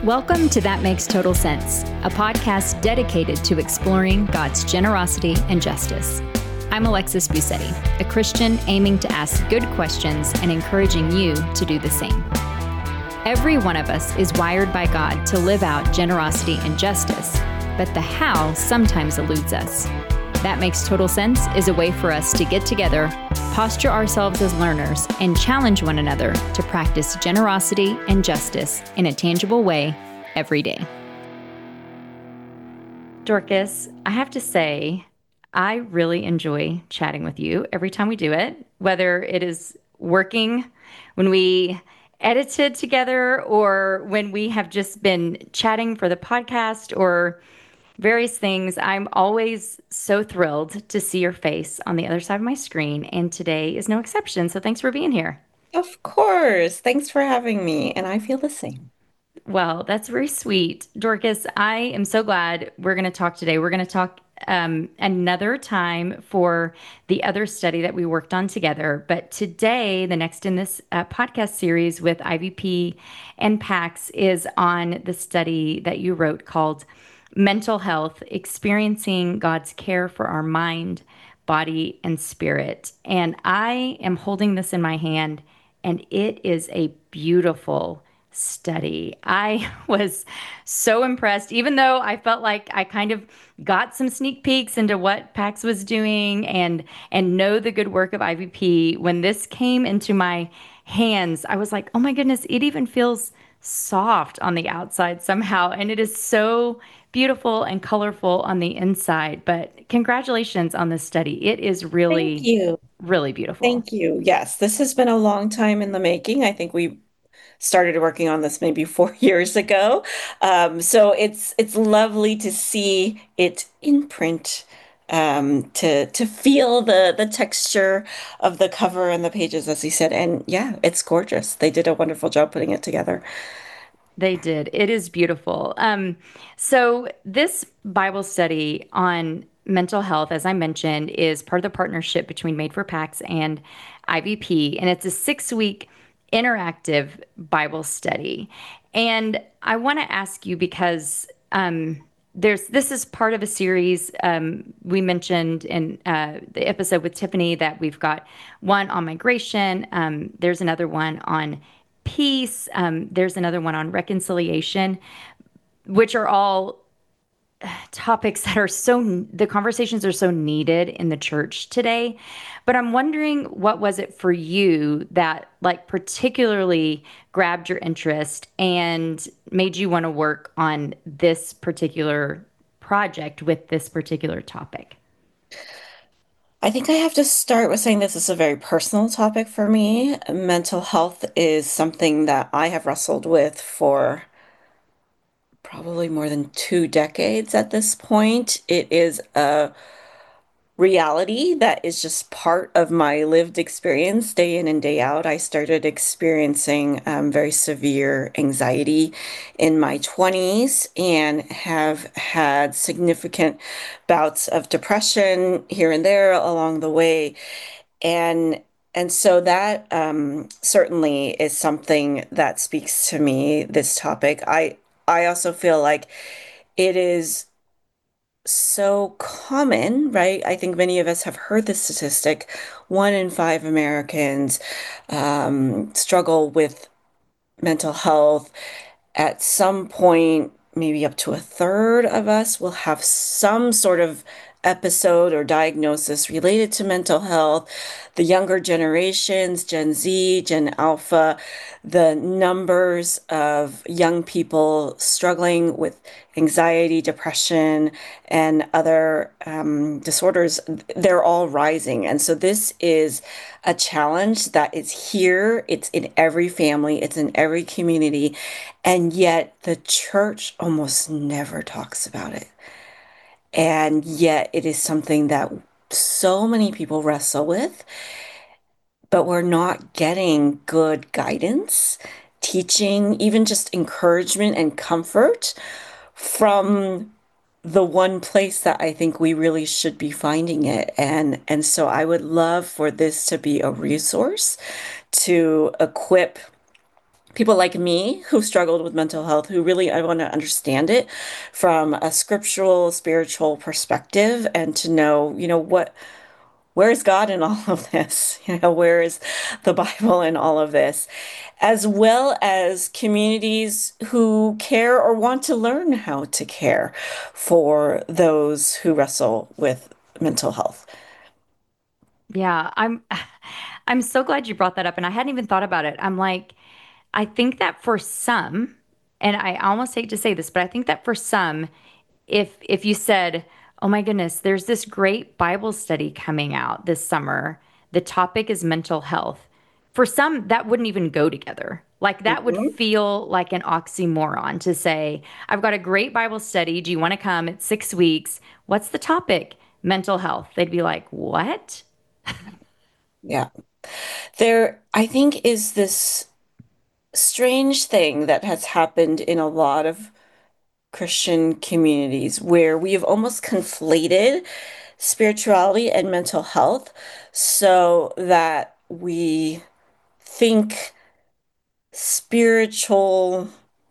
Welcome to That Makes Total Sense, a podcast dedicated to exploring God's generosity and justice. I'm Alexis Busetti, a Christian aiming to ask good questions and encouraging you to do the same. Every one of us is wired by God to live out generosity and justice, but the how sometimes eludes us. That Makes Total Sense is a way for us to get together, posture ourselves as learners, and challenge one another to practice generosity and justice in a tangible way every day. Dorcas, I have to say, I really enjoy chatting with you every time we do it, whether it is working when we edited together or when we have just been chatting for the podcast or various things. I'm always so thrilled to see your face on the other side of my screen, and today is no exception. So thanks for being here. Of course. Thanks for having me. And I feel the same. Well, that's very sweet. Dorcas, I am so glad we're going to talk today. We're going to talk another time for the other study that we worked on together. But today, the next in this podcast series with IVP and PAX is on the study that you wrote called Mental Health, Experiencing God's Care for Our Mind, Body, and Spirit. And I am holding this in my hand, and it is a beautiful study. I was so impressed, even though I felt like I kind of got some sneak peeks into what PAX was doing and know the good work of IVP. When this came into my hands, I was like, oh my goodness, it even feels soft on the outside somehow. And it is so beautiful and colorful on the inside. But congratulations on this study. It is Thank really, you. really beautiful. Thank you. Yes, this has been a long time in the making. I think we started working on this maybe 4 years ago. So it's lovely to see it in print, to feel the texture of the cover and the pages, as you said. And yeah, it's gorgeous. They did a wonderful job putting it together. They did. It is beautiful. So this Bible study on mental health, as I mentioned, is part of the partnership between Made for PAX and IVP, and it's a 6-week interactive Bible study. And I want to ask you because this is part of a series. We mentioned in the episode with Tiffany that we've got one on migration. There's another one on peace. There's another one on reconciliation, which are all topics that are the conversations are so needed in the church today. But I'm wondering, what was it for you that like particularly grabbed your interest and made you want to work on this particular project with this particular topic? I think I have to start with saying this is a very personal topic for me. Mental health is something that I have wrestled with for probably more than 2 decades at this point. It is a reality that is just part of my lived experience day in and day out. I started experiencing very severe anxiety in my 20s and have had significant bouts of depression here and there along the way. And and so that certainly is something that speaks to me, this topic. I also feel like it is so common, right? I think many of us have heard the statistic, 1 in 5 Americans struggle with mental health. At some point, maybe up to a third of us will have some sort of episode or diagnosis related to mental health. The younger generations, Gen Z, Gen Alpha, the numbers of young people struggling with anxiety, depression, and other disorders, they're all rising. And so this is a challenge that is here. It's in every family, it's in every community. And yet the church almost never talks about it. And yet it is something that so many people wrestle with, but we're not getting good guidance, teaching, even just encouragement and comfort from the one place that I think we really should be finding it. And so I would love for this to be a resource to equip people like me who struggled with mental health, who really I want to understand it from a scriptural, spiritual perspective and to know, where is God in all of this? Where is the Bible in all of this? As well as communities who care or want to learn how to care for those who wrestle with mental health. Yeah, I'm so glad you brought that up and I hadn't even thought about it. I'm like, I think that for some, and I almost hate to say this, but I think that for some, if you said, "Oh my goodness, there's this great Bible study coming out this summer. The topic is mental health." For some, that wouldn't even go together. Like that would Mhm. feel like an oxymoron to say, "I've got a great Bible study. Do you want to come? It's 6 weeks. What's the topic? Mental health." They'd be like, "What?" Yeah. There, I think, is this strange thing that has happened in a lot of Christian communities where we have almost conflated spirituality and mental health so that we think spiritual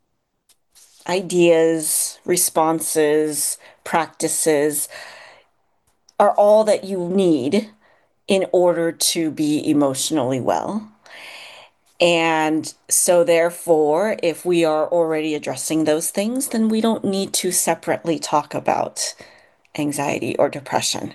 ideas, responses, practices are all that you need in order to be emotionally well. And so, therefore, if we are already addressing those things, then we don't need to separately talk about anxiety or depression.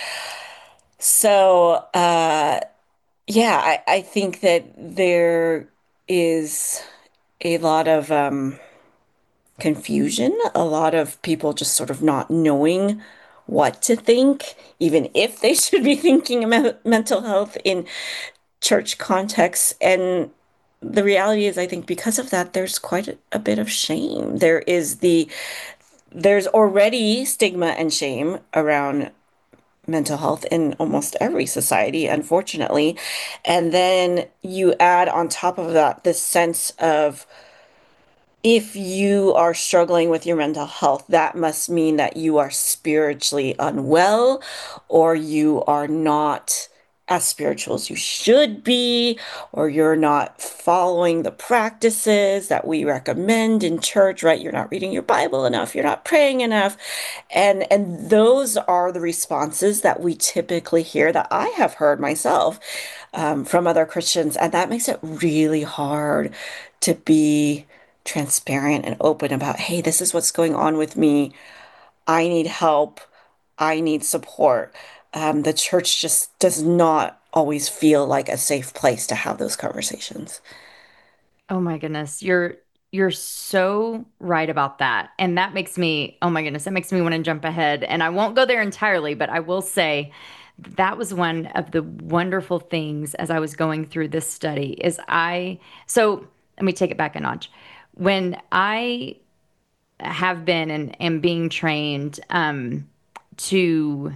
So, yeah, I think that there is a lot of confusion, a lot of people just sort of not knowing what to think, even if they should be thinking about mental health in church contexts. And the reality is, I think because of that, there's quite a bit of shame. There's already stigma and shame around mental health in almost every society, unfortunately. And then you add on top of that this sense of if you are struggling with your mental health, that must mean that you are spiritually unwell or you are not as spiritual as you should be, or you're not following the practices that we recommend in church, right? You're not reading your Bible enough, you're not praying enough. And those are the responses that we typically hear that I have heard myself from other Christians. And that makes it really hard to be transparent and open about, hey, this is what's going on with me. I need help. I need support. The church just does not always feel like a safe place to have those conversations. Oh my goodness. You're so right about that. And that makes me, oh my goodness, that makes me want to jump ahead. And I won't go there entirely, but I will say that was one of the wonderful things as I was going through this study is so let me take it back a notch. When I have been and am being trained to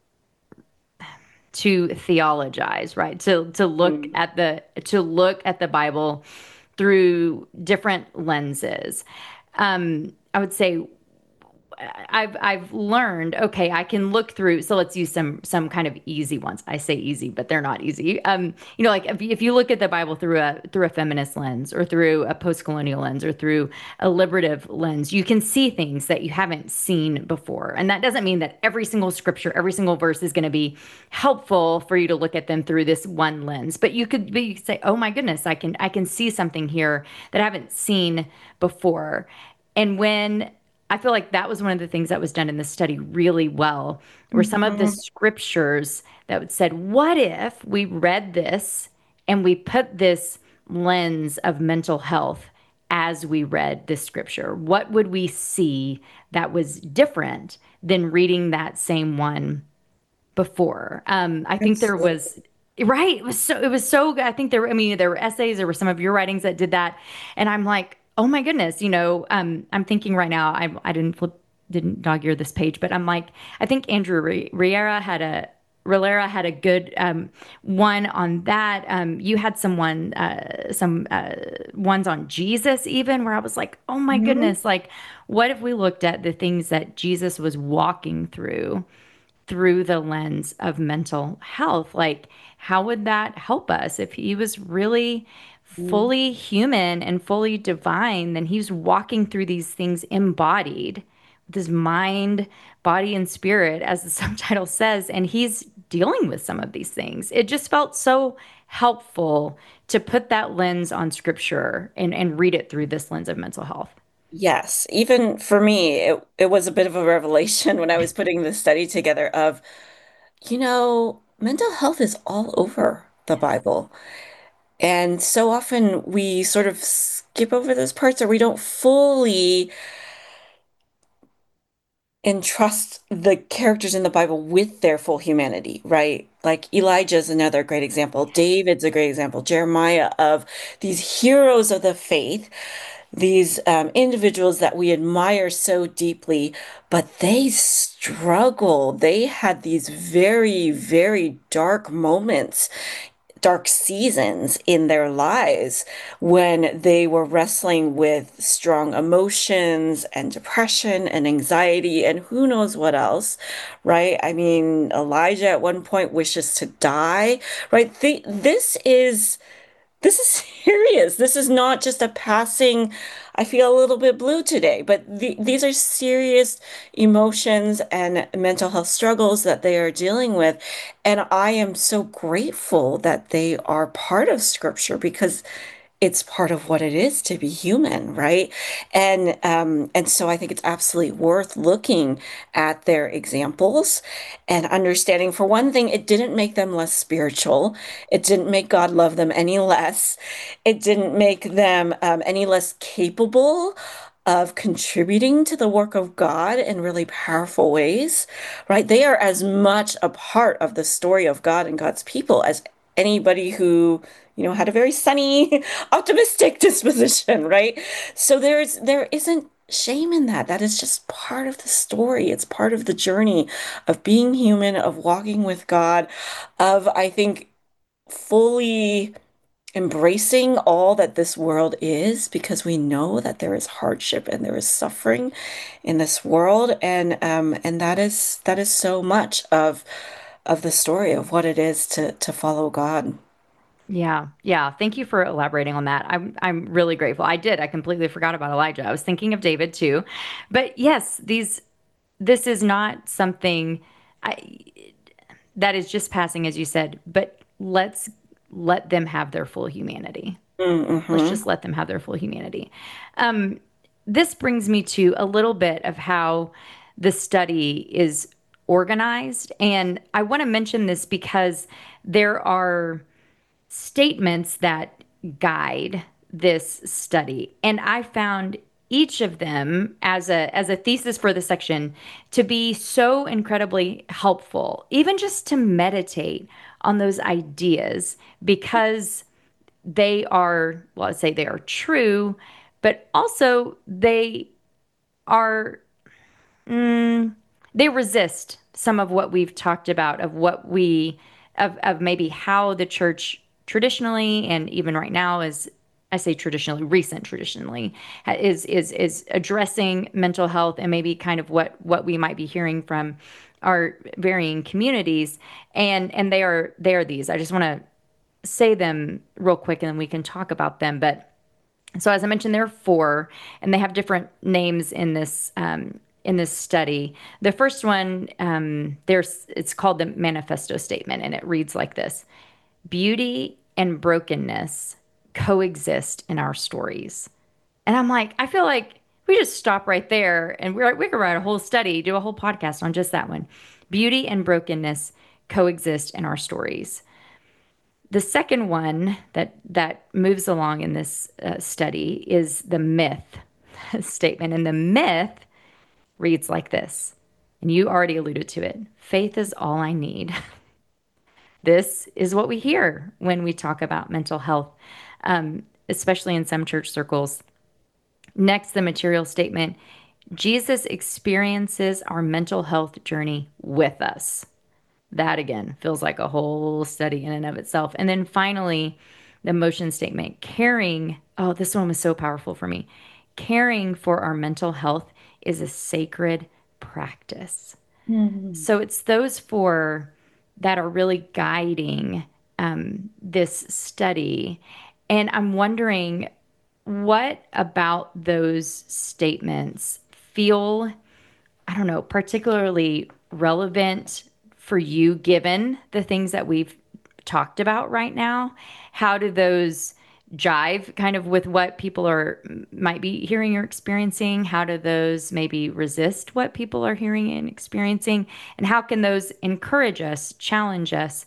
theologize, right? Mm. To look at the Bible through different lenses. I would say I've learned, okay, I can look through. So let's use some kind of easy ones. I say easy, but they're not easy. Like if you look at the Bible through a feminist lens or through a post-colonial lens or through a liberative lens, you can see things that you haven't seen before. And that doesn't mean that every single scripture, every single verse is going to be helpful for you to look at them through this one lens. But you could say, "Oh my goodness, I can see something here that I haven't seen before." And when I feel like that was one of the things that was done in the study really well, were some of the Mhm. scriptures that would said, what if we read this and we put this lens of mental health as we read this scripture? What would we see that was different than reading that same one before? I think there Absolutely. was right. It was so good. I think there. I mean, there were essays. There were some of your writings that did that, and I'm like, oh my goodness. I'm thinking right now. I didn't dog ear this page, but I'm like, I think Andrew Riera had a. Rilera had a good one on that. You had some ones on Jesus, even where I was like, oh my Mhm. goodness, like, what if we looked at the things that Jesus was walking through the lens of mental health? Like, how would that help us if he was really Mhm. fully human and fully divine, then he's walking through these things embodied with his mind, body, and spirit, as the subtitle says, and he's dealing with some of these things. It just felt so helpful to put that lens on scripture and read it through this lens of mental health. Yes, even for me, it was a bit of a revelation when I was putting the study together of, mental health is all over the Yes. Bible. And so often we sort of skip over those parts or we don't fully entrust the characters in the Bible with their full humanity, right? Like Elijah's another great example. David's a great example. Jeremiah of these heroes of the faith, these individuals that we admire so deeply, but they struggled. They had these very, very dark moments, dark seasons in their lives when they were wrestling with strong emotions and depression and anxiety and who knows what else, right? I mean, Elijah at one point wishes to die, right? This is serious. This is not just a passing, I feel a little bit blue today, but these are serious emotions and mental health struggles that they are dealing with. And I am so grateful that they are part of scripture because it's part of what it is to be human, right? And so I think it's absolutely worth looking at their examples and understanding. For one thing, it didn't make them less spiritual. It didn't make God love them any less. It didn't make them any less capable of contributing to the work of God in really powerful ways, right? They are as much a part of the story of God and God's people as anybody who, had a very sunny, optimistic disposition, right? So there isn't shame in that. That is just part of the story. It's part of the journey of being human, of walking with God, of, I think, fully embracing all that this world is because we know that there is hardship and there is suffering in this world and that is so much of the story of what it is to follow God. Yeah, yeah. Thank you for elaborating on that. I'm really grateful. I did. I completely forgot about Elijah. I was thinking of David too. But yes, this is not something I, that is just passing, as you said, but let's let them have their full humanity. Let's Mm-hmm. just let them have their full humanity. Um, this brings me to a little bit of how the study is organized. And I want to mention this because there are statements that guide this study. And I found each of them as a thesis for the section to be so incredibly helpful, even just to meditate on those ideas because they are, well, let's say they are true, but also are Mm, they resist some of what we've talked about of what we of maybe how the church traditionally and even right now is, I say traditionally, recent traditionally is addressing mental health and maybe kind of what we might be hearing from our varying communities, and they are these. I just want to say them real quick and then we can talk about them. But so as I mentioned, there are four, and they have different names in this study. The first one, there's it's called the Manifesto Statement, and it reads like this: Beauty and brokenness coexist in our stories. And I'm like, I feel like we just stop right there, and we could write a whole study, do a whole podcast on just that one. Beauty and brokenness coexist in our stories. The second one that moves along in this study is the myth statement, and the myth reads like this. And you already alluded to it. Faith is all I need. This is what we hear when we talk about mental health, especially in some church circles. Next, the material statement: Jesus experiences our mental health journey with us. That again feels like a whole study in and of itself. And then finally, the motion statement: caring. Oh, this one was so powerful for me. Caring for our mental health is a sacred practice. Mm-hmm. So it's those four that are really guiding this study. And I'm wondering what about those statements feel, I don't know, particularly relevant for you given the things that we've talked about right now? How do those jive kind of with what people are might be hearing or experiencing? How do those maybe resist what people are hearing and experiencing? And how can those encourage us, challenge us,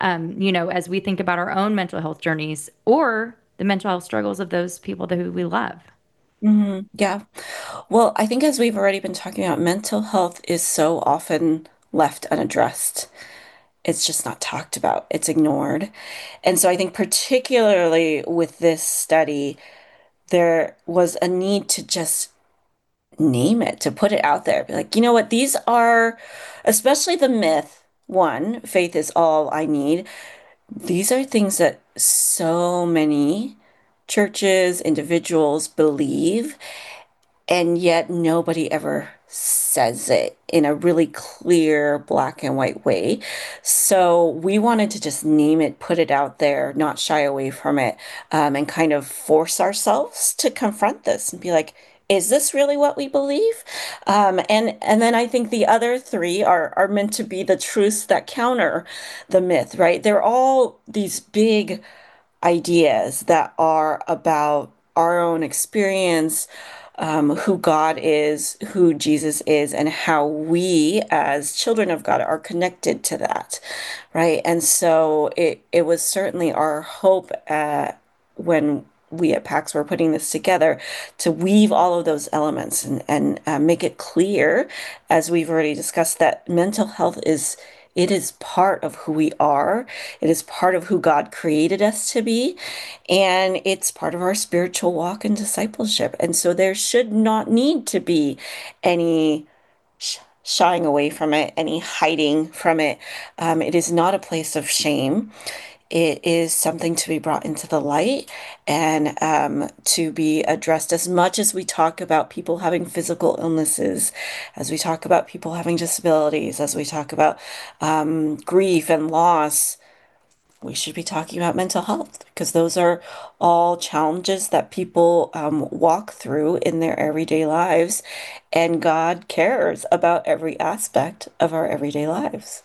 as we think about our own mental health journeys or the mental health struggles of those people who we love? Yeah. Well, I think as we've already been talking about, mental health is so often left unaddressed. It's just not talked about. It's ignored. And so I think particularly with this study, there was a need to just name it, to put it out there. Be like, you know what, these are, especially the myth one, faith is all I need. These are things that so many churches, individuals believe, and yet nobody ever says it in a really clear black and white way. So we wanted to just name it, put it out there, not shy away from it, and kind of force ourselves to confront this and be like, is this really what we believe? And then I think the other three are meant to be the truths that counter the myth, right? They're all these big ideas that are about our own experience, who God is, who Jesus is, and how we as children of God are connected to that, right? And so it was certainly our hope when we at PAX were putting this together to weave all of those elements and make it clear, as we've already discussed, that mental health is it is part of who we are. It is part of who God created us to be. And it's part of our spiritual walk and discipleship. And so there should not need to be any shying away from it, any hiding from it. It is not a place of shame. It is something to be brought into the light and to be addressed as much as we talk about people having physical illnesses, as we talk about people having disabilities, as we talk about grief and loss. We should be talking about mental health because those are all challenges that people walk through in their everyday lives, and God cares about every aspect of our everyday lives.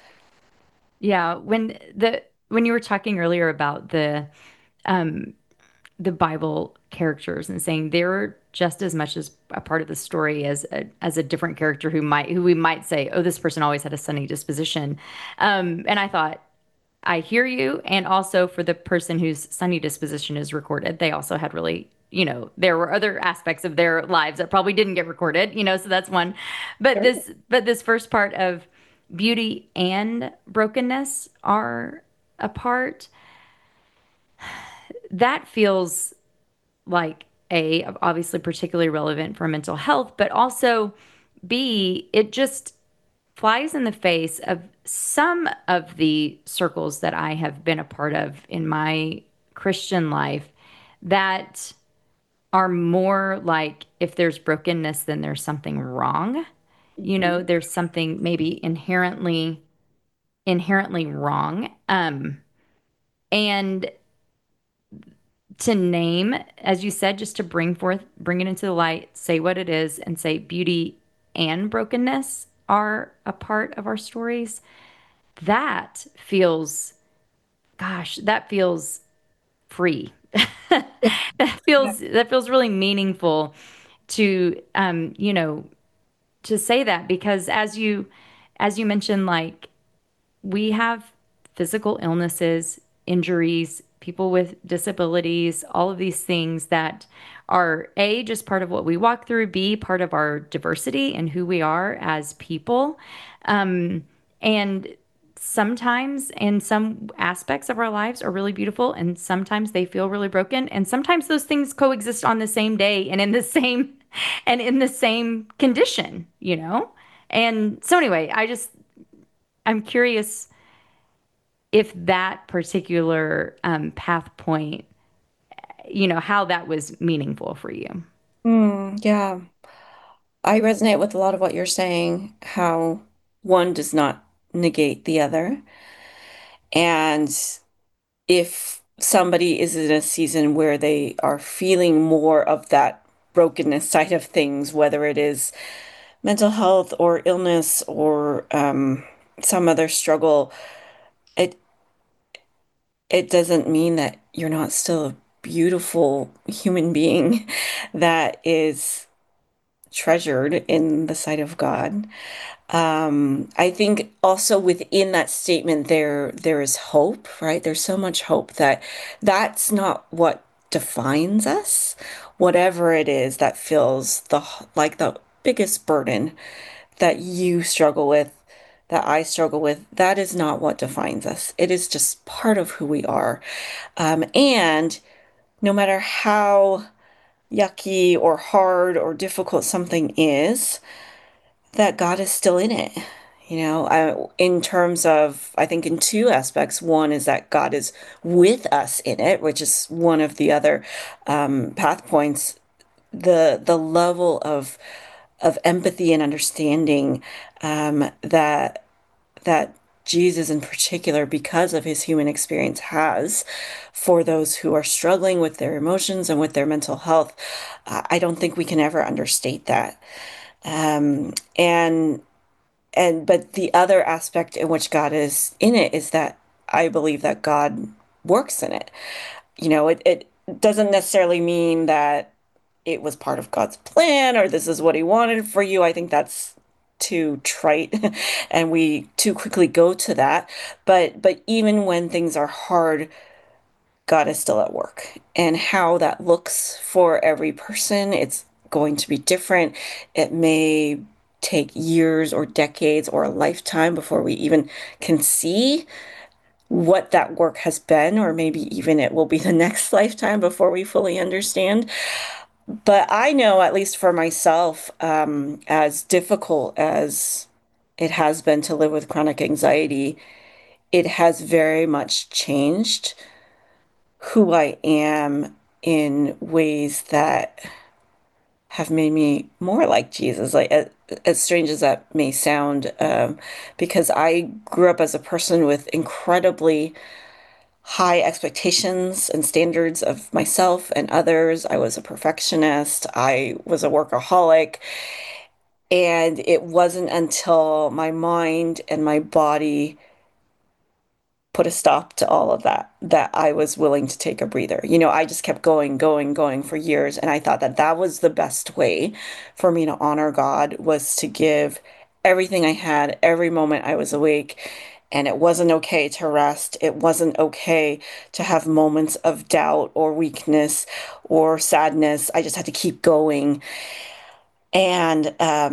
Yeah, when you were talking earlier about um the Bible characters and saying they're just as much as a part of the story as a different character who we might say, oh, this person always had a sunny disposition. And I thought, I hear you. And also for the person whose sunny disposition is recorded, they also had really, there were other aspects of their lives that probably didn't get recorded, so that's one. Sure. But this first part of beauty and brokenness are a part that feels like A, obviously particularly relevant for mental health, but also B, it just flies in the face of some of the circles that I have been a part of in my Christian life that are more like if there's brokenness, then there's something wrong. Mhm. There's something maybe inherently wrong. And to name, as you said, just to bring it into the light, say what it is, and say beauty and brokenness are a part of our stories. That feels, gosh, that feels free. That feels really meaningful to to say that because as you mentioned, like we have physical illnesses, injuries, people with disabilities, all of these things that are A, just part of what we walk through, B, part of our diversity and who we are as people. And sometimes, and some aspects of our lives are really beautiful, and sometimes they feel really broken. And sometimes those things coexist on the same day and in the same and in the same condition. And so anyway, I'm curious if that particular path point, how that was meaningful for you. Yeah, I resonate with a lot of what you're saying, how one does not negate the other. And if somebody is in a season where they are feeling more of that brokenness side of things, whether it is mental health or illness or some other struggle, it it doesn't mean that you're not still a beautiful human being that is treasured in the sight of God. I think also within that statement there is hope, right? There's so much hope that that's not what defines us. Whatever it is that feels like the biggest burden that you struggle with, that I struggle with, that is not what defines us. It is just part of who we are. And no matter how yucky or hard or difficult something is, that God is still in it. In terms of, I think in two aspects. One is that God is with us in it, which is one of the other path points. The level of empathy and understanding that Jesus in particular, because of his human experience, has for those who are struggling with their emotions and with their mental health. I don't think we can ever understate that. Um, and but the other aspect in which God is in it is that I believe that God works in it. It doesn't necessarily mean that it was part of God's plan or this is what he wanted for you. I think that's too trite and we too quickly go to that. But even when things are hard, God is still at work. And how that looks for every person, it's going to be different. It may take years or decades or a lifetime before we even can see what that work has been, or maybe even it will be the next lifetime before we fully understand. But I know, at least for myself, as difficult as it has been to live with chronic anxiety, it has very much changed who I am in ways that have made me more like Jesus, like as strange as that may sound, because I grew up as a person with incredibly high expectations and standards of myself and others. I was a perfectionist. I was a workaholic. And it wasn't until my mind and my body put a stop to all of that that I was willing to take a breather. I just kept going, going, going for years, and I thought that that was the best way for me to honor God, was to give everything I had every moment I was awake. And it wasn't okay to rest. It wasn't okay to have moments of doubt or weakness or sadness. I just had to keep going. And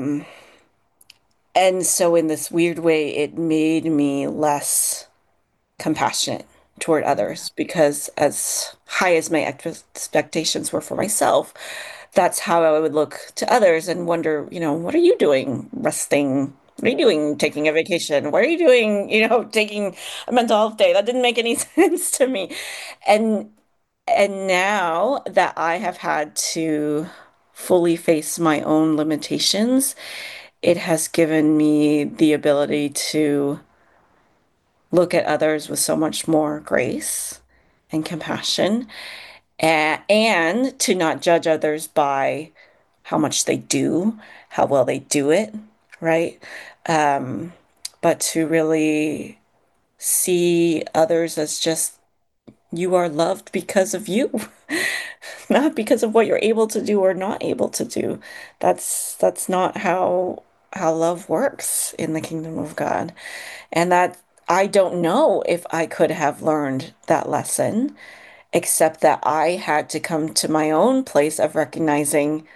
so in this weird way, it made me less compassionate toward others, because as high as my expectations were for myself, that's how I would look to others and wonder, what are you doing resting? What are you doing taking a vacation? What are you doing, taking a mental health day? That didn't make any sense to me. And now that I have had to fully face my own limitations, it has given me the ability to look at others with so much more grace and compassion, and to not judge others by how much they do, how well they do it, right? Um, but to really see others as just, you are loved because of you, not because of what you're able to do or not able to do. That's not how love works in the kingdom of God. And that, I don't know if I could have learned that lesson, except that I had to come to my own place of recognizing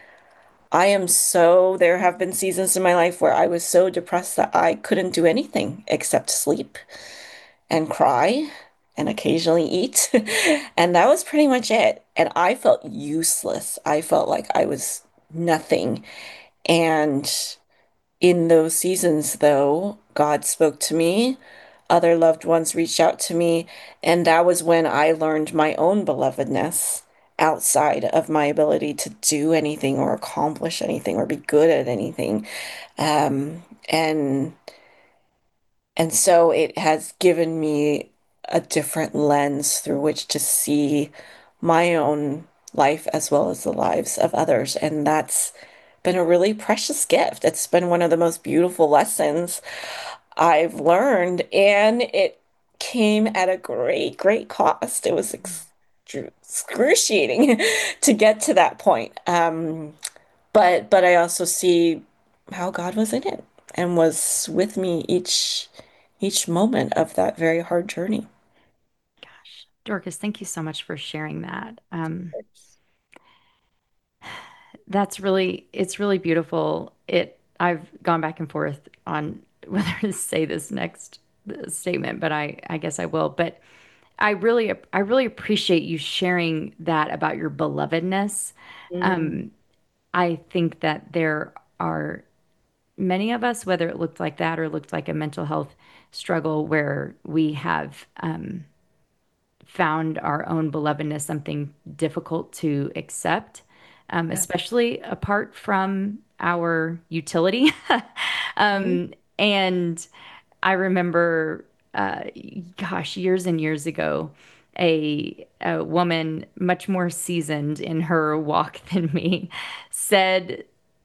there have been seasons in my life where I was so depressed that I couldn't do anything except sleep and cry and occasionally eat. And that was pretty much it. And I felt useless. I felt like I was nothing. And in those seasons, though, God spoke to me. Other loved ones reached out to me. And that was when I learned my own belovedness outside of my ability to do anything or accomplish anything or be good at anything. Um, and so it has given me a different lens through which to see my own life as well as the lives of others. And that's been a really precious gift. It's been one of the most beautiful lessons I've learned, and it came at a great, great cost. It was excruciating to get to that point. But I also see how God was in it and was with me each moment of that very hard journey. Gosh, Dorcas, thank you so much for sharing that. It's really beautiful. I've gone back and forth on whether to say this next statement, but I guess I will. But I really appreciate you sharing that about your belovedness. Mm, Um, I think that there are many of us, whether it looked like that or looked like a mental health struggle, where we have found our own belovedness something difficult to accept, yeah. especially apart from our utility. Mhm. And I remember, uh, gosh, years and years ago, a woman much more seasoned in her walk than me said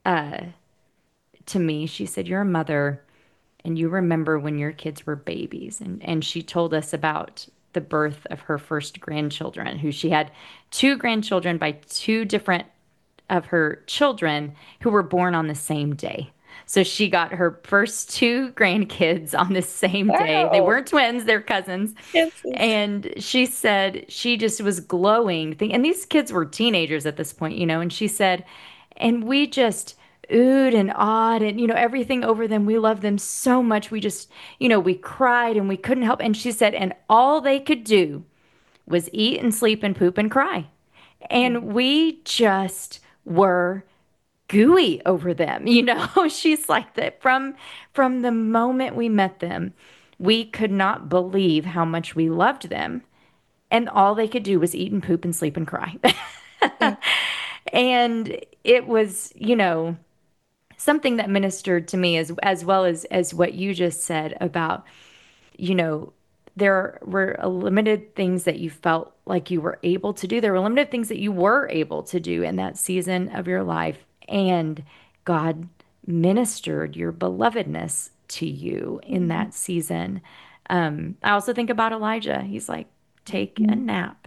to me, she said, "You're a mother and you remember when your kids were babies." And she told us about the birth of her first grandchildren, who she had two grandchildren by two different of her children who were born on the same day. So she got her first two grandkids on the same day. They Wow. weren't twins, they're cousins. Chances. And she said she just was glowing. And these kids were teenagers at this point, and she said, and we just oohed and awed and, everything over them. We loved them so much. We just, we cried and we couldn't help. And she said, and all they could do was eat and sleep and poop and cry. Mm, And we just were gooey over them. She's like that from the moment we met them, we could not believe how much we loved them. And all they could do was eat and poop and sleep and cry. yeah. And it was, something that ministered to me as well as what you just said about, you know, there were limited things that you felt like you were able to do. There were limited things that you were able to do in that season of your life. And God ministered your belovedness to you in Mhm. that season. I also think about Elijah. He's like, take a Mhm. nap,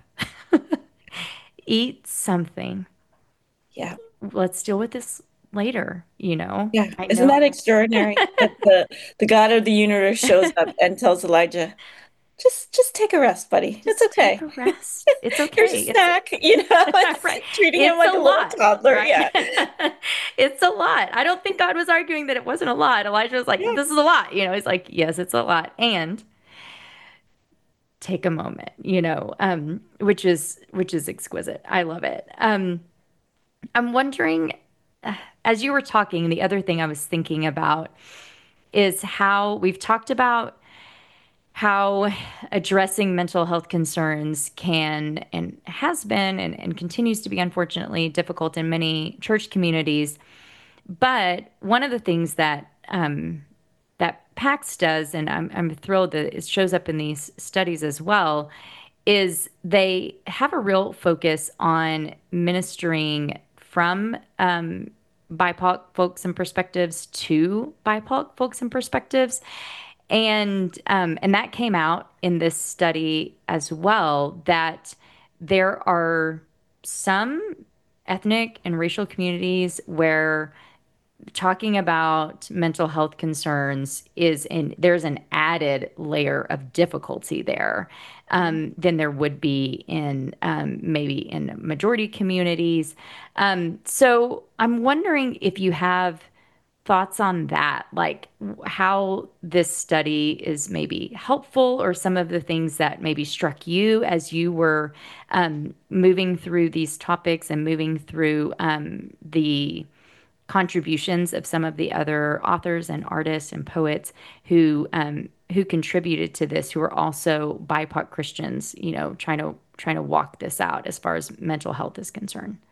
eat something. Yeah. Let's deal with this later. Yeah. I Isn't that know. extraordinary that the God of the universe shows up and tells Elijah, just take a rest, buddy. It's Just take okay. a rest. It's Here's a okay. It's snack, you know, it's right. treating him It's a like a little lot, toddler. right? Yeah. It's a lot. I don't think God was arguing that it wasn't a lot. Elijah was like, Yeah. this is a lot. He's like, yes, it's a lot. And take a moment, which is exquisite. I love it. I'm wondering, as you were talking, the other thing I was thinking about is how we've talked about how addressing mental health concerns can and has been and continues to be unfortunately difficult in many church communities. But one of the things that PAX does, and I'm thrilled that it shows up in these studies as well, is they have a real focus on ministering from BIPOC folks and perspectives to BIPOC folks and perspectives. And that came out in this study as well, that there are some ethnic and racial communities where talking about mental health concerns there's an added layer of difficulty there than there would be in maybe in majority communities. So I'm wondering if you have thoughts on that, like how this study is maybe helpful, or some of the things that maybe struck you as you were moving through these topics and moving through the contributions of some of the other authors and artists and poets who contributed to this, who are also BIPOC Christians, trying to walk this out as far as mental health is concerned.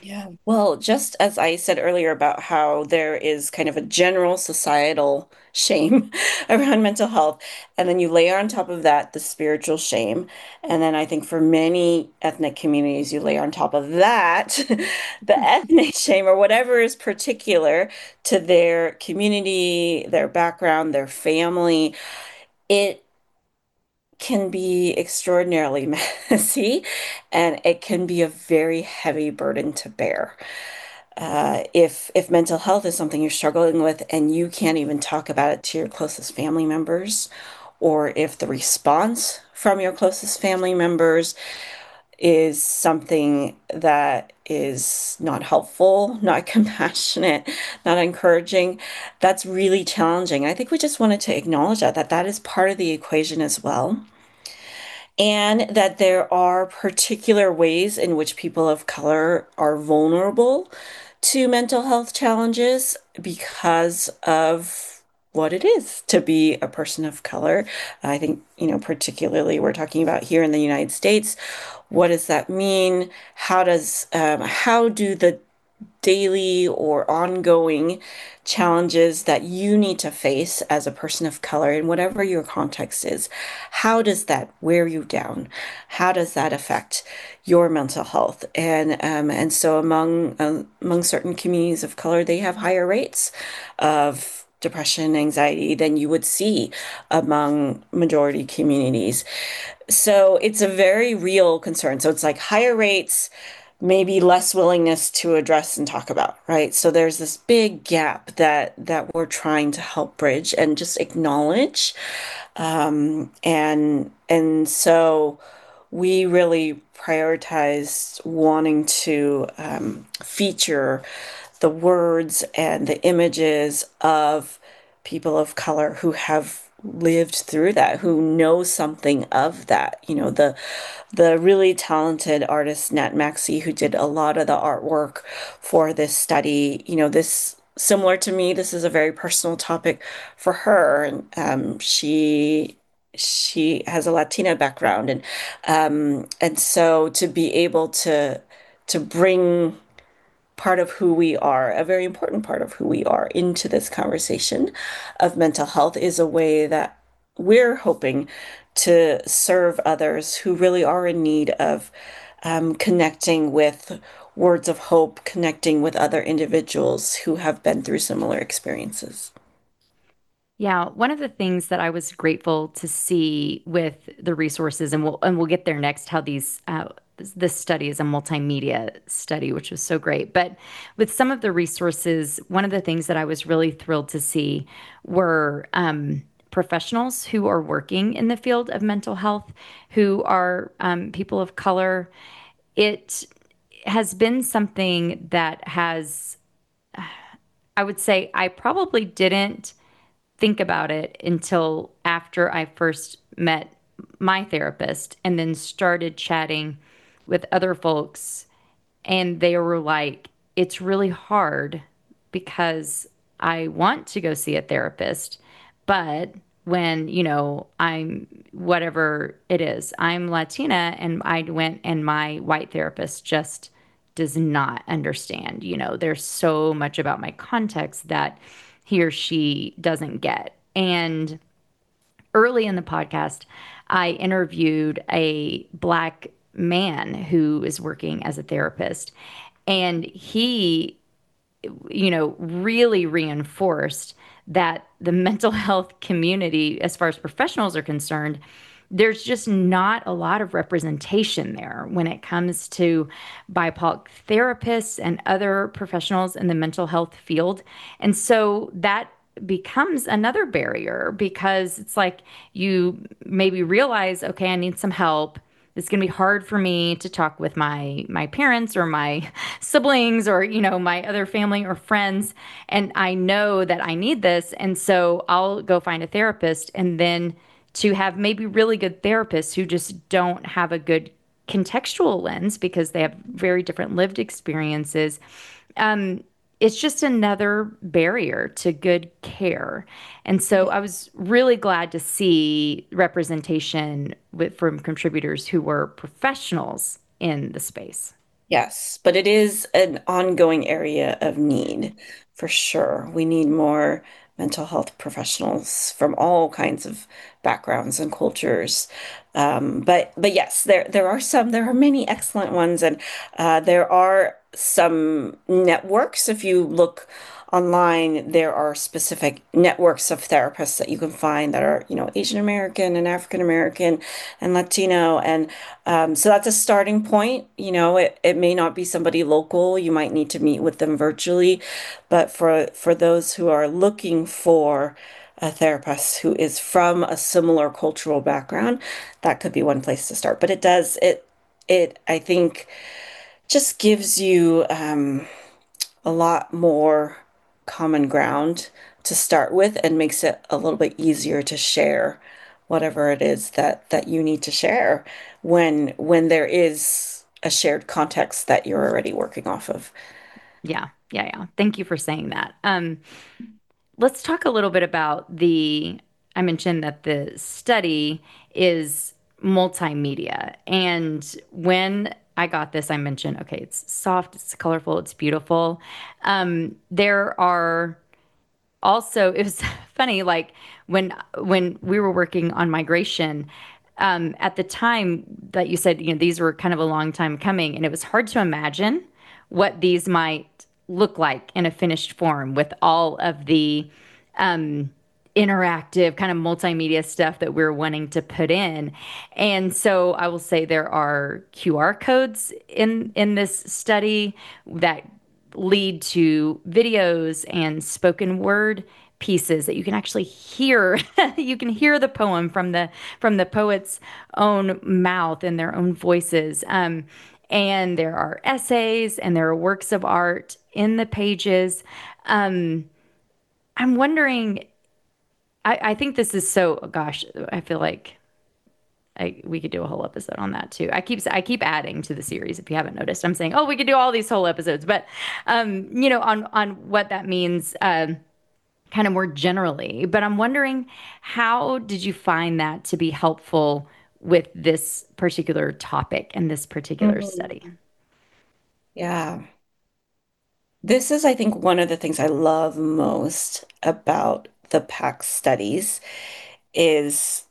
Yeah. Well, just as I said earlier about how there is kind of a general societal shame around mental health, and then you layer on top of that the spiritual shame. And then I think for many ethnic communities, you layer on top of that the ethnic shame or whatever is particular to their community, their background, their family. It can be extraordinarily messy, and it can be a very heavy burden to bear. If mental health is something you're struggling with and you can't even talk about it to your closest family members, or if the response from your closest family members is something that is not helpful, not compassionate, not encouraging, that's really challenging. I think we just wanted to acknowledge that that is part of the equation as well, and that there are particular ways in which people of color are vulnerable to mental health challenges because of what it is to be a person of color. I think, particularly we're talking about here in the United States. What does that mean? How do the daily or ongoing challenges that you need to face as a person of color in whatever your context is, how does that wear you down? How does that affect your mental health? And so among certain communities of color, they have higher rates of depression, anxiety than you would see among majority communities. So it's a very real concern. So it's like higher rates, maybe less willingness to address and talk about, right? So there's this big gap that we're trying to help bridge and just acknowledge. And so we really prioritized wanting to feature the words and the images of people of color who have lived through that, who know something of that. The really talented artist Nat Maxey, who did a lot of the artwork for this study, this similar to me, this is a very personal topic for her. And she has a Latina background, and so to be able to bring part of who we are, a very important part of who we are, into this conversation of mental health is a way that we're hoping to serve others who really are in need of connecting with words of hope, connecting with other individuals who have been through similar experiences. Yeah, one of the things that I was grateful to see with the resources, and we'll get there next, how these this study is a multimedia study, which was so great. But with some of the resources, one of the things that I was really thrilled to see were professionals who are working in the field of mental health, who are people of color. It has been something that has, I would say, I probably didn't think about it until after I first met my therapist and then started chatting with other folks. And they were like, it's really hard because I want to go see a therapist, but when, I'm whatever it is, I'm Latina and I went and my white therapist just does not understand. There's so much about my context that he or she doesn't get. And early in the podcast, I interviewed a Black man who is working as a therapist. And he, really reinforced that the mental health community, as far as professionals are concerned, there's just not a lot of representation there when it comes to BIPOC therapists and other professionals in the mental health field. And so that becomes another barrier because it's like you maybe realize, okay, I need some help. It's going to be hard for me to talk with my parents or my siblings or my other family or friends, and I know that I need this, and so I'll go find a therapist. And then to have maybe really good therapists who just don't have a good contextual lens because they have very different lived experiences, it's just another barrier to good care. And so I was really glad to see representation from contributors who were professionals in the space. Yes, but it is an ongoing area of need for sure. We need more mental health professionals from all kinds of backgrounds and cultures. But yes, there are many excellent ones, and there are some networks. If you look online, there are specific networks of therapists that you can find that are, Asian American and African American and Latino. And so that's a starting point. It may not be somebody local. You might need to meet with them virtually. But for those who are looking for a therapist who is from a similar cultural background, that could be one place to start. But I think, just gives you a lot more common ground to start with and makes it a little bit easier to share whatever it is that you need to share when there is a shared context that you're already working off of. Yeah, yeah, yeah. Thank you for saying that. Let's talk a little bit about I mentioned that the study is multimedia. And when I got this, I mentioned, okay, it's soft, it's colorful, it's beautiful. There are also, it was funny, like when we were working on migration, at the time that you said, these were kind of a long time coming, and it was hard to imagine what these might look like in a finished form with all of the interactive kind of multimedia stuff that we're wanting to put in. And so I will say there are QR codes in this study that lead to videos and spoken word pieces that you can actually hear. You can hear the poem from the poet's own mouth and their own voices. And there are essays and there are works of art in the pages. Um, I'm wondering, I think this is so, gosh, I feel like we could do a whole episode on that too. I keep adding to the series. If you haven't noticed, I'm saying, oh, we could do all these whole episodes, but on what that means, kind of more generally. But I'm wondering, how did you find that to be helpful with this particular topic and this particular study? Mhm. Yeah. This is, I think, one of the things I love most about the PACS studies is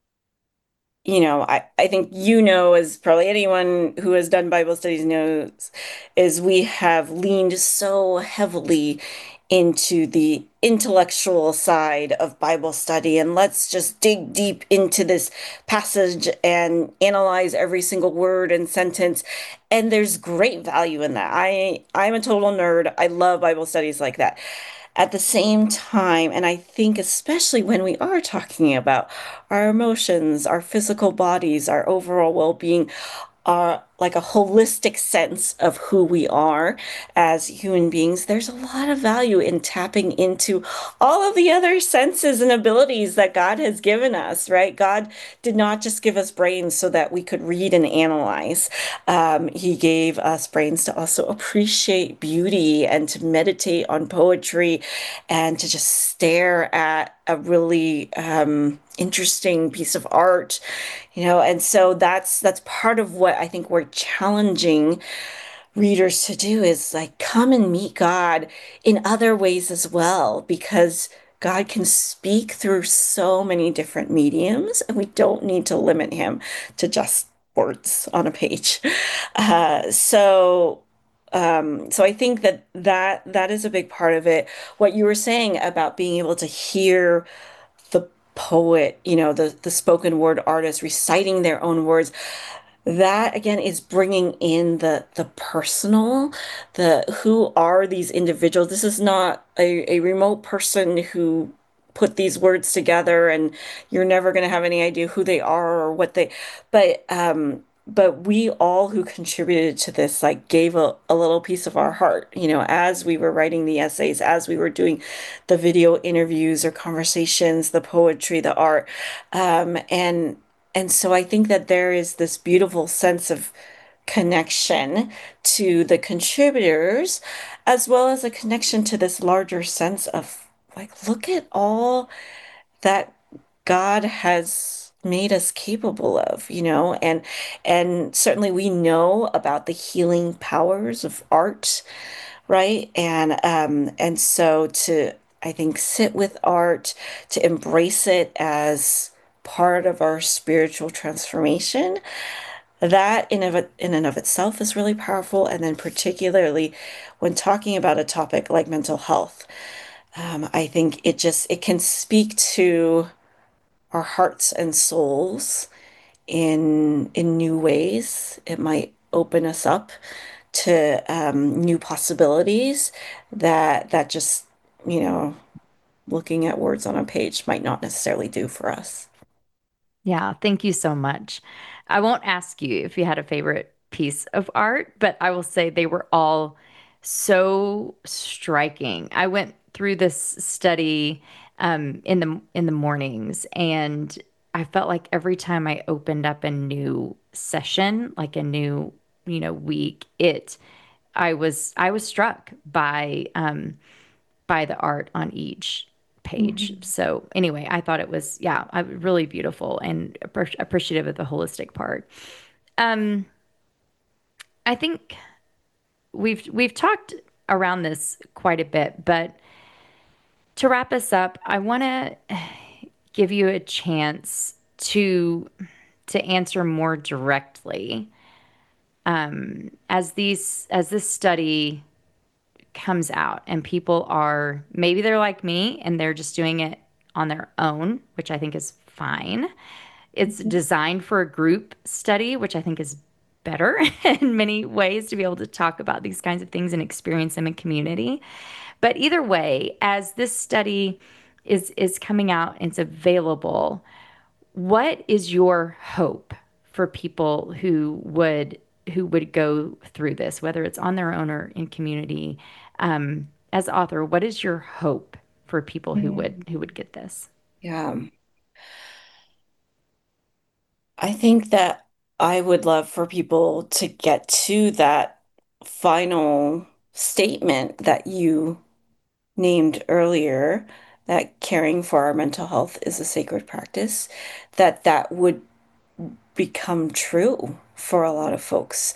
I think as probably anyone who has done Bible studies knows, is we have leaned so heavily into the intellectual side of Bible study, and let's just dig deep into this passage and analyze every single word and sentence. And there's great value in that. I'm a total nerd. I love Bible studies like that. At the same time, and I think especially when we are talking about our emotions, our physical bodies, our overall well-being, are like a holistic sense of who we are as human beings, there's a lot of value in tapping into all of the other senses and abilities that God has given us, right? God did not just give us brains so that we could read and analyze. He gave us brains to also appreciate beauty and to meditate on poetry and to just stare at a really interesting piece of art, and so that's part of what I think we're challenging readers to do, is like come and meet God in other ways as well, because God can speak through so many different mediums, and we don't need to limit him to just words on a page. So I think that is a big part of it. What you were saying about being able to hear the poet, the spoken word artist reciting their own words, that again is bringing in the personal, the who are these individuals. This is not a remote person who put these words together, and you're never going to have any idea who they are or what they, but we all who contributed to this like gave a little piece of our heart, as we were writing the essays, as we were doing the video interviews or conversations, the poetry, the art. And so I think that there is this beautiful sense of connection to the contributors, as well as a connection to this larger sense of like, look at all that God has made us capable of, and certainly we know about the healing powers of art, right? And so to, I think, sit with art, to embrace it as part of our spiritual transformation, that in and of itself is really powerful. And then particularly when talking about a topic like mental health, I think it can speak to our hearts and souls in new ways. It might open us up to new possibilities that just, you know, looking at words on a page might not necessarily do for us. Yeah, thank you so much. I won't ask you if you had a favorite piece of art, but I will say they were all so striking. I went through this study in the mornings, and I felt like every time I opened up a new session, like a new, week, I was struck by the art on each page. Mhm. So anyway, I thought it was, yeah, really beautiful and appreciative of the holistic part. Um, I think we've talked around this quite a bit, but to wrap us up, I want to give you a chance to answer more directly as this study comes out and people are maybe they're like me and they're just doing it on their own, which I think is fine. It's Mhm. designed for a group study, which I think is better in many ways to be able to talk about these kinds of things and experience them in community. But either way, as this study is coming out and it's available, what is your hope for people who would go through this, whether it's on their own or in community? As author, what is your hope for people who would Mm. who would get this? Yeah. I think that I would love for people to get to that final statement that you named earlier, that caring for our mental health is a sacred practice, that would become true for a lot of folks.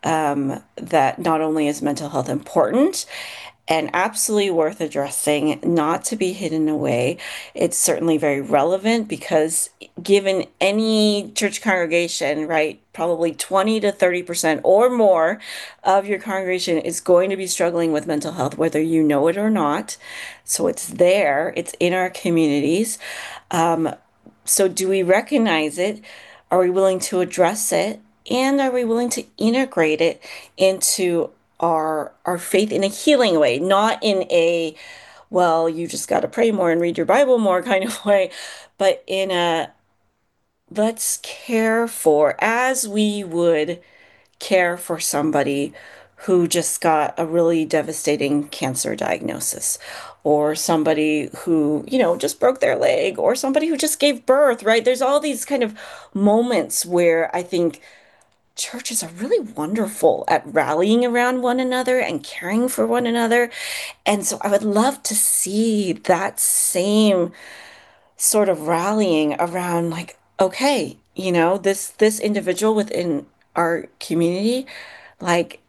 That not only is mental health important and absolutely worth addressing, not to be hidden away, it's certainly very relevant because given any church congregation, right, probably 20 to 30% or more of your congregation is going to be struggling with mental health, whether you know it or not. So it's there, it's in our communities. Um, so do we recognize it? Are we willing to address it? And are we willing to integrate it into our faith in a healing way, not in a, well, you just got to pray more and read your Bible more kind of way, but in a let's care for as we would care for somebody who just got a really devastating cancer diagnosis, or somebody who, just broke their leg, or somebody who just gave birth, right? There's all these kind of moments where I think churches are really wonderful at rallying around one another and caring for one another. And so I would love to see that same sort of rallying around, like, okay, this individual within our community, like,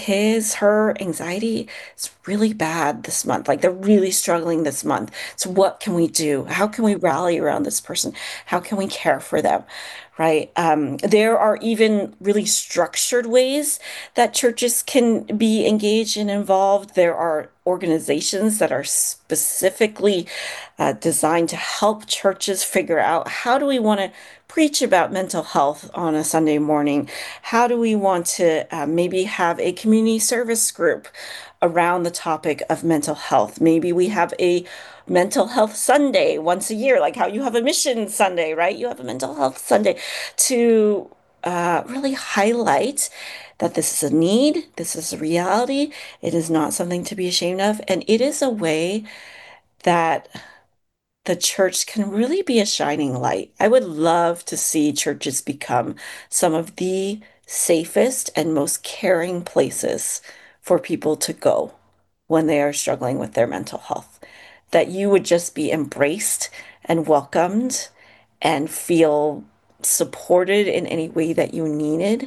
her anxiety is really bad this month. Like, they're really struggling this month. So what can we do? How can we rally around this person? How can we care for them? Right? There are even really structured ways that churches can be engaged and involved. There are organizations that are specifically designed to help churches figure out, how do we want to preach about mental health on a Sunday morning? How do we want to maybe have a community service group around the topic of mental health? Maybe we have a mental health Sunday once a year, like how you have a mission Sunday, right? You have a mental health Sunday to really highlight that this is a need, this is a reality, it is not something to be ashamed of, and it is a way that the church can really be a shining light. I would love to see churches become some of the safest and most caring places for people to go when they are struggling with their mental health. That you would just be embraced and welcomed and feel supported in any way that you needed.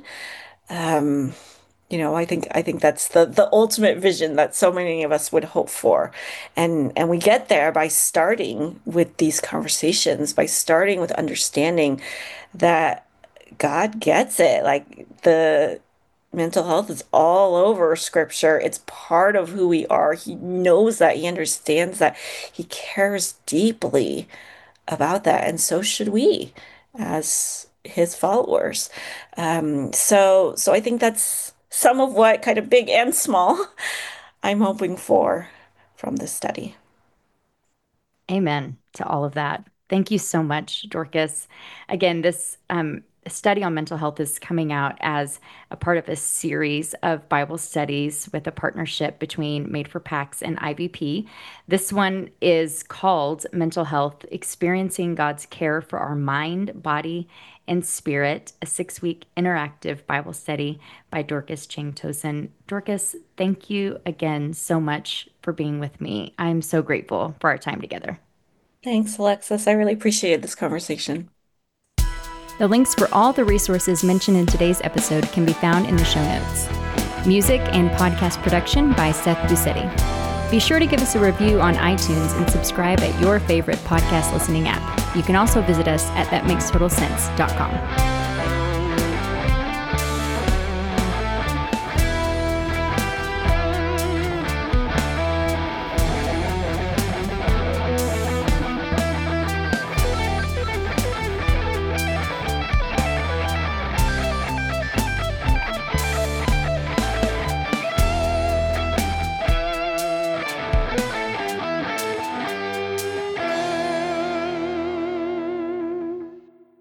I think that's the ultimate vision that so many of us would hope for. And we get there by starting with these conversations, by starting with understanding that God gets it. Like the mental health is all over scripture. It's part of who we are. He knows that. He understands that. He cares deeply about that. And so should we as his followers. So I think that's some of what kind of big and small I'm hoping for from this study. Amen to all of that. Thank you so much, Dorcas. Again, this study on mental health is coming out as a part of a series of Bible studies with a partnership between Made for PAX and IVP. This one is called Mental Health Experiencing God's Care for Our Mind, Body, and Spirit, a 6-week interactive Bible study by Dorcas Chang Tosin. Dorcas, thank you again so much for being with me. I'm so grateful for our time together. Thanks, Alexis. I really appreciated this conversation. The links for all the resources mentioned in today's episode can be found in the show notes. Music and podcast production by Seth Busetti. Be sure to give us a review on iTunes and subscribe at your favorite podcast listening app. You can also visit us at thatmaketotalsense.com.